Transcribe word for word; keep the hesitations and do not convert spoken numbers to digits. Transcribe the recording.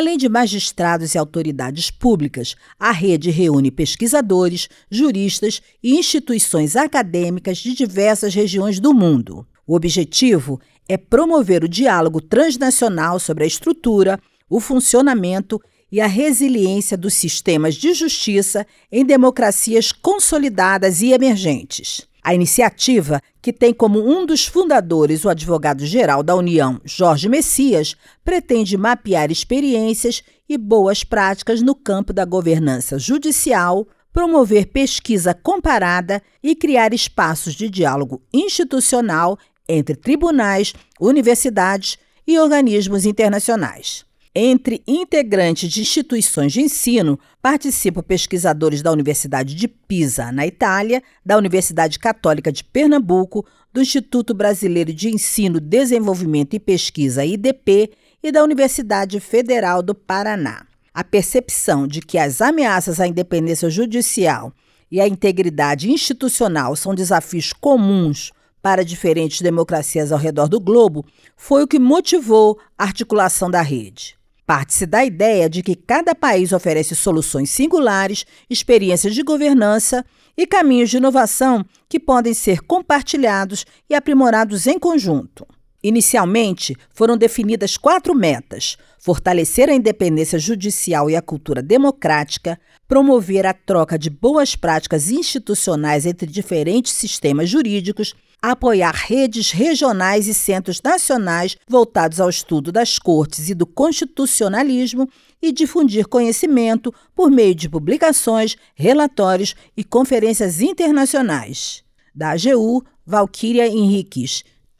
Além de magistrados e autoridades públicas, a rede reúne pesquisadores, juristas e instituições acadêmicas de diversas regiões do mundo. O objetivo é promover o diálogo transnacional sobre a estrutura, o funcionamento e a resiliência dos sistemas de justiça em democracias consolidadas e emergentes. A iniciativa, que tem como um dos fundadores o advogado-geral da União, Jorge Messias, pretende mapear experiências e boas práticas no campo da governança judicial, promover pesquisa comparada e criar espaços de diálogo institucional entre tribunais, universidades e organismos internacionais. Entre integrantes de instituições de ensino, participam pesquisadores da Universidade de Pisa, na Itália, da Universidade Católica de Pernambuco, do Instituto Brasileiro de Ensino, Desenvolvimento e Pesquisa, I D P, e da Universidade Federal do Paraná. A percepção de que as ameaças à independência judicial e à integridade institucional são desafios comuns para diferentes democracias ao redor do globo foi o que motivou a articulação da rede. Parte-se da ideia de que cada país oferece soluções singulares, experiências de governança e caminhos de inovação que podem ser compartilhados e aprimorados em conjunto. Inicialmente, foram definidas quatro metas: fortalecer a independência judicial e a cultura democrática, promover a troca de boas práticas institucionais entre diferentes sistemas jurídicos, apoiar redes regionais e centros nacionais voltados ao estudo das cortes e do constitucionalismo e difundir conhecimento por meio de publicações, relatórios e conferências internacionais. Da A G U, Valquíria Henriques.